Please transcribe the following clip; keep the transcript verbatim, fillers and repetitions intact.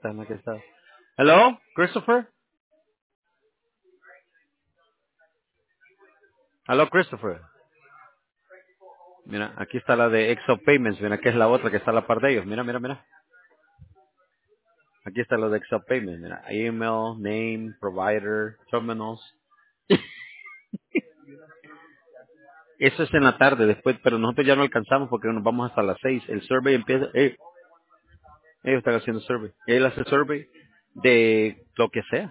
está, aquí está. Hello, Christopher. Hello, Christopher. Mira, aquí está la de Exo Payments, mira, que es la otra que está a la par de ellos. Mira, mira, mira. Aquí está lo de Exo Payments, mira. Email, name, provider, terminals. Eso es en la tarde después, pero nosotros ya no alcanzamos porque nos vamos hasta las seis. El survey empieza, eh, ellos están haciendo survey. Él hace survey de lo que sea.